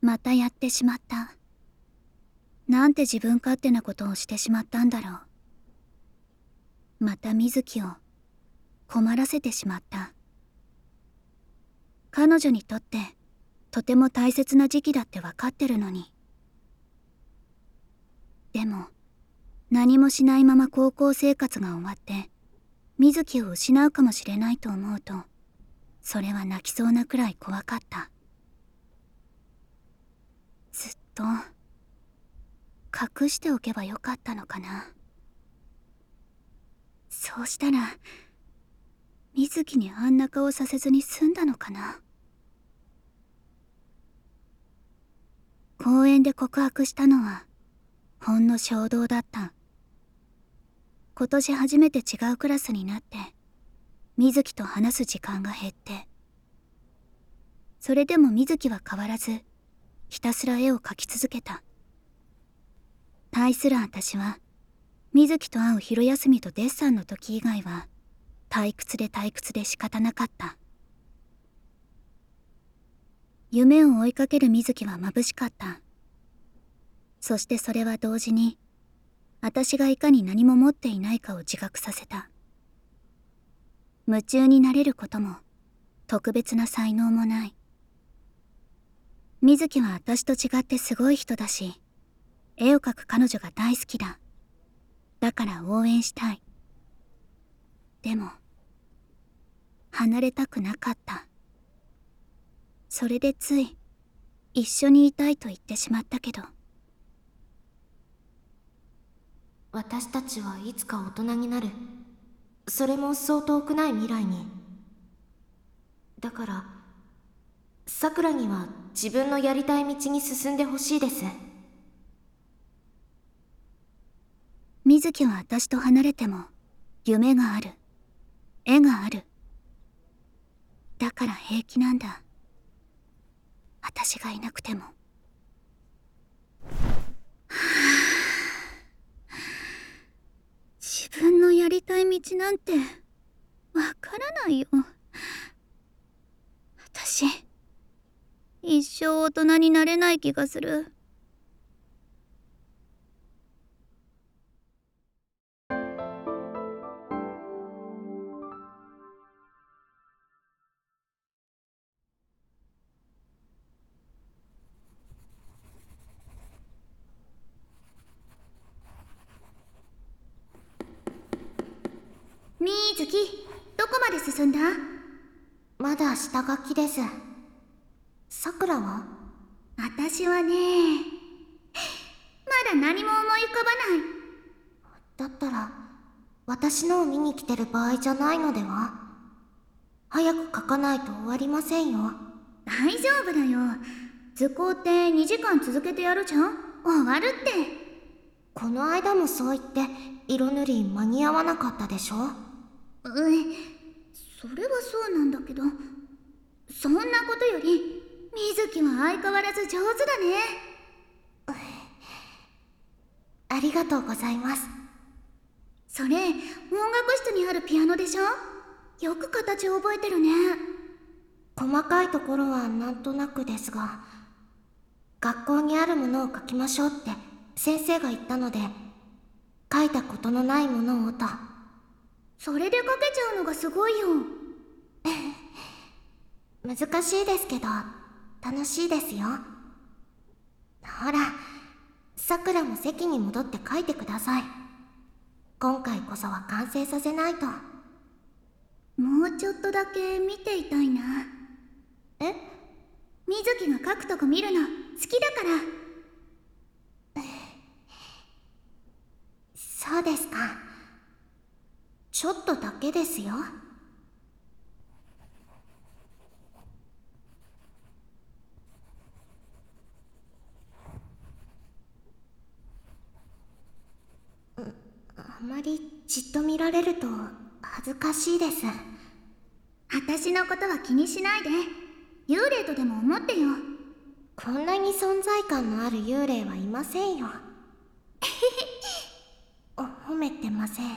またやってしまった。なんて自分勝手なことをしてしまったんだろう。また水木を困らせてしまった。彼女にとってとても大切な時期だって分かってるのに。でも何もしないまま高校生活が終わって水木を失うかもしれないと思うと、それは泣きそうなくらい怖かった。ずっと隠しておけばよかったのかな。そうしたら水木にあんな顔させずに済んだのかな。公園で告白したのはほんの衝動だった。今年初めて違うクラスになって水木と話す時間が減って、それでも水木は変わらずひたすら絵を描き続けた。対する私は水木と会う昼休みとデッサンの時以外は退屈で仕方なかった。夢を追いかける水木は眩しかった。そしてそれは同時に私がいかに何も持っていないかを自覚させた。夢中になれることも特別な才能もない。水木は私と違ってすごい人だし、絵を描く彼女が大好きだ。だから応援したい。でも離れたくなかった。それでつい一緒にいたいと言ってしまったけど。 私たちはいつか大人になる。それもそう遠くない未来に。だからさくらには自分のやりたい道に進んでほしいです。 水木は私と離れても夢がある。絵がある。だから平気なんだ。私がいなくても。自分のやりたい道なんてわからないよ。私一生大人になれない気がする。水木、どこまで進んだ？ まだ下書きです。さくらは？ 私はね、まだ何も思い浮かばない。 だったら私のを見に来てる場合じゃないのでは？早く書かないと終わりませんよ。 大丈夫だよ。図工って2時間続けてやるじゃん。終わるって。 この間もそう言って色塗り間に合わなかったでしょ？ それはそうなんだけど、そんなことより水木は相変わらず上手だね。 ありがとうございます。 それ音楽室にあるピアノでしょ？よく形を覚えてるね。 細かいところはなんとなくですが、学校にあるものを書きましょうって先生が言ったので、書いたことのないものをと。 それで書けちゃうのがすごいよ。 難しいですけど楽しいですよ。ほら、さくらも席に戻って書いてください。今回こそは完成させないと。 もうちょっとだけ見ていたいな。 え？ 水木が書くとこ見るの好きだから。 そうですか。ちょっとだけですよ。あまりじっと見られると恥ずかしいです。 私のことは気にしないで。幽霊とでも思ってよ。 こんなに存在感のある幽霊はいませんよ。褒めてません。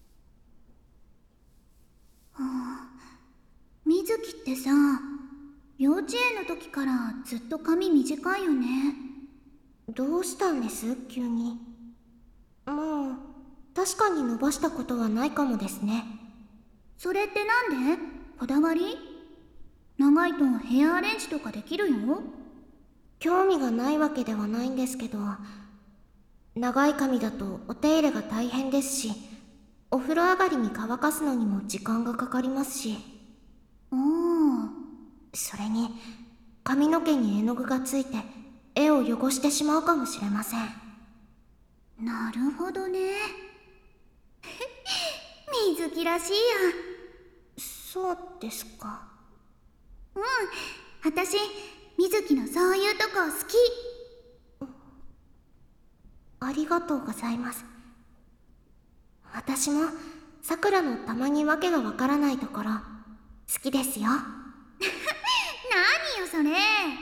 水木ってさ、 幼稚園の時からずっと髪短いよね。 どうしたんです急に。もう確かに伸ばしたことはないかもですね。 それってなんで？こだわり？長いとヘアアレンジとかできるよ。 興味がないわけではないんですけど、長い髪だとお手入れが大変ですし、お風呂上がりに乾かすのにも時間がかかりますし。 おー。 それに髪の毛に絵の具がついて絵を汚してしまうかもしれません。 なるほどね。水木らしいや。 そうですか。 私、水木のそういうとこ好き。 ありがとうございます。私もさくらのたまにわけがわからないところ好きですよ。 何よそれ。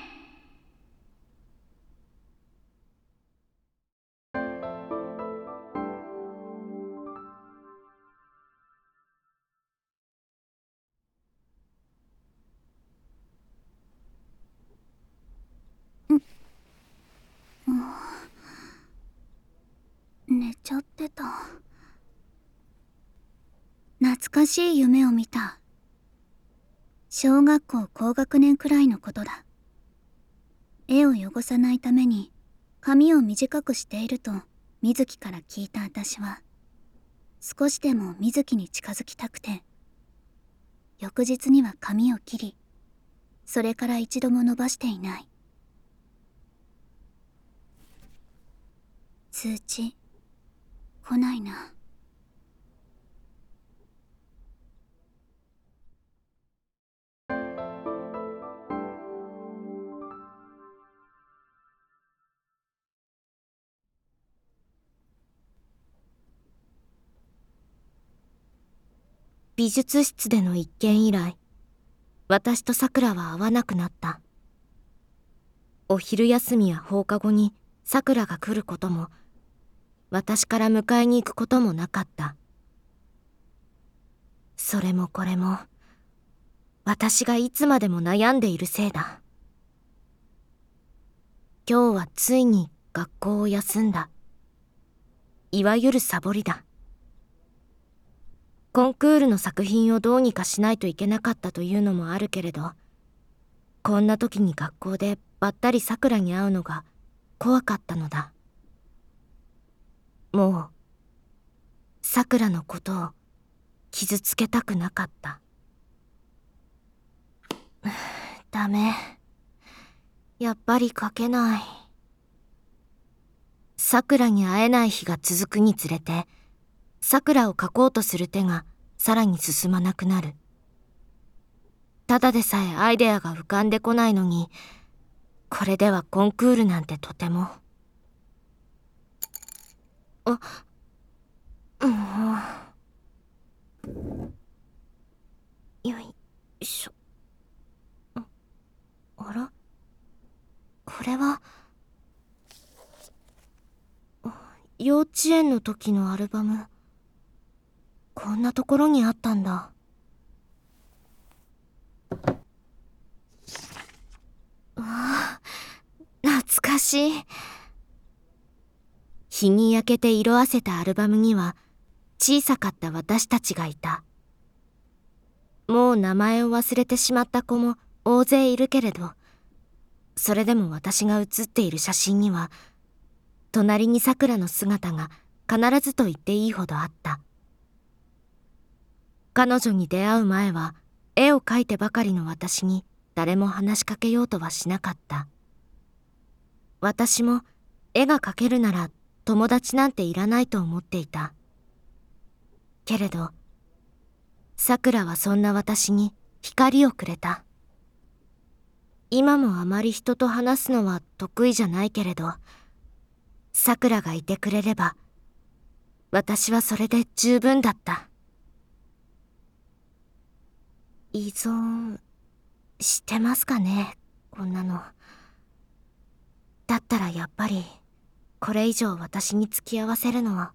寝ちゃってた。懐かしい夢を見た。小学校高学年くらいのことだ。絵を汚さないために髪を短くしていると水木から聞いた私は、少しでも水木に近づきたくて、翌日には髪を切り、それから一度も伸ばしていない。通知来ないな。 美術室での一件以来、私とさくらは会わなくなった。お昼休みや放課後にさくらが来ることも、私から迎えに行くこともなかった。それもこれも私がいつまでも悩んでいるせいだ。今日はついに学校を休んだ。いわゆるサボりだ。コンクールの作品をどうにかしないといけなかったというのもあるけれど、こんな時に学校でばったりさくらに会うのが怖かったのだ。もうさくらのことを傷つけたくなかった。ダメ。やっぱり書けない。さくらに会えない日が続くにつれて、さくらを描こうとする手がさらに進まなくなる。ただでさえアイデアが浮かんでこないのに、これではコンクールなんてとても。よいしょ。あら、これは幼稚園の時のアルバム。こんなところにあったんだ。ああ、懐かしい。日に焼けて色あせたアルバムには小さかった私たちがいた。もう名前を忘れてしまった子も大勢いるけれど、それでも私が写っている写真には隣にさくらの姿が必ずと言っていいほどあった。彼女に出会う前は絵を描いてばかりの私に誰も話しかけようとはしなかった。私も絵が描けるなら友達なんていらないと思っていた。けれどさくらはそんな私に光をくれた。今もあまり人と話すのは得意じゃないけれど、さくらがいてくれれば私はそれで十分だった。依存してますかね、こんなの。だったらやっぱりこれ以上私に付き合わせるのは。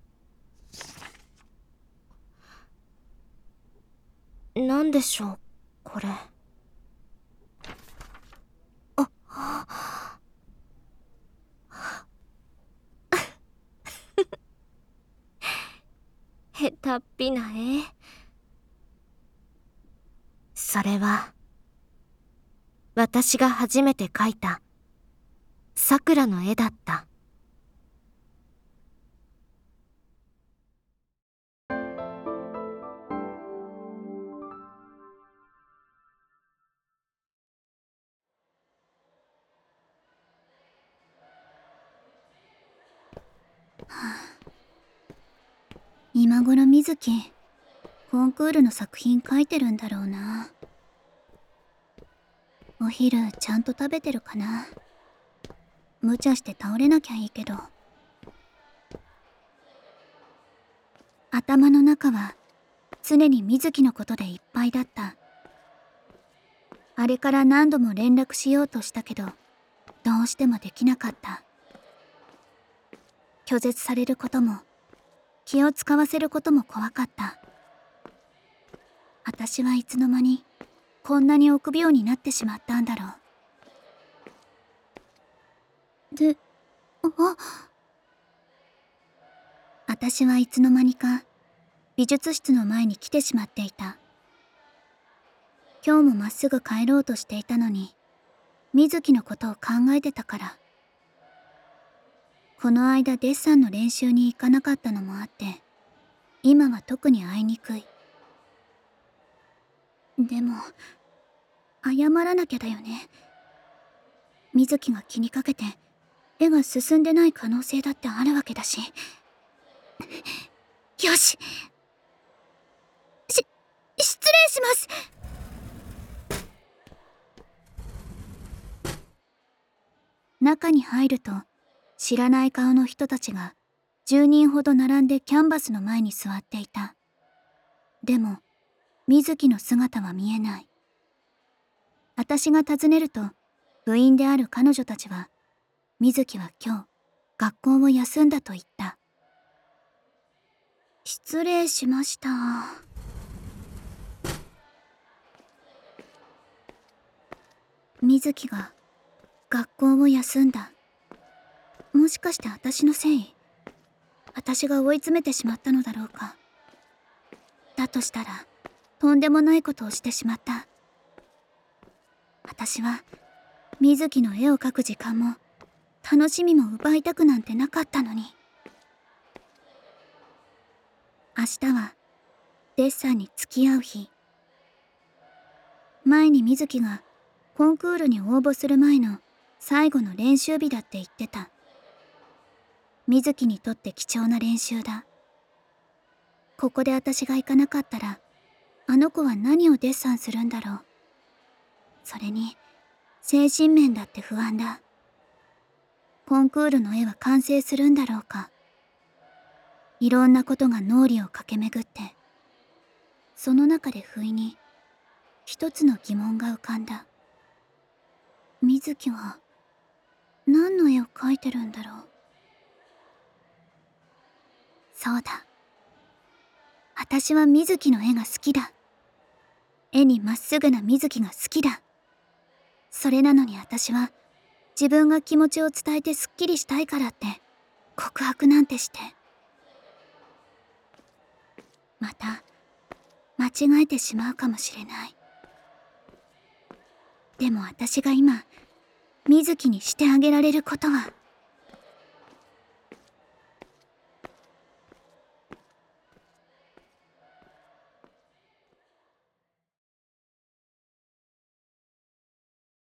なんでしょうこれ。 へたっぴな絵。それは私が初めて描いたさくらの絵だった。 今頃水木コンクールの作品書いてるんだろうな。お昼ちゃんと食べてるかな。無茶して倒れなきゃいいけど。頭の中は常に水木のことでいっぱいだった。あれから何度も連絡しようとしたけど、どうしてもできなかった。拒絶されることも気を使わせることも怖かった。私はいつの間にこんなに臆病になってしまったんだろう。で、私はいつの間にか美術室の前に来てしまっていた。今日もまっすぐ帰ろうとしていたのに、水木のことを考えてたから。この間デッサンの練習に行かなかったのもあって、今は特に会いにくい。でも謝らなきゃだよね。水木が気にかけて絵が進んでない可能性だってあるわけだし。よし、失礼します。中に入ると知らない顔の人たちが10人ほど並んでキャンバスの前に座っていた。でも水木の姿は見えない。私が尋ねると部員である彼女たちは、水木は今日学校を休んだと言った。失礼しました。水木が学校を休んだ。もしかして私のせい？私が追い詰めてしまったのだろうか。だとしたらとんでもないことをしてしまった。私は水木の絵を描く時間も楽しみも奪いたくなんてなかったのに。明日はデッサンに付き合う日。前に水木がコンクールに応募する前の最後の練習日だって言ってた。水木にとって貴重な練習だ。ここで私が行かなかったら、あの子は何をデッサンするんだろう。それに精神面だって不安だ。コンクールの絵は完成するんだろうか。いろんなことが脳裏を駆け巡って、その中で不意に一つの疑問が浮かんだ。水木は何の絵を描いてるんだろう。そうだ、私は水木の絵が好きだ。絵にまっすぐな水木が好きだ。それなのに私は自分が気持ちを伝えてすっきりしたいからって告白なんてして、また間違えてしまうかもしれない。でも私が今水木にしてあげられることは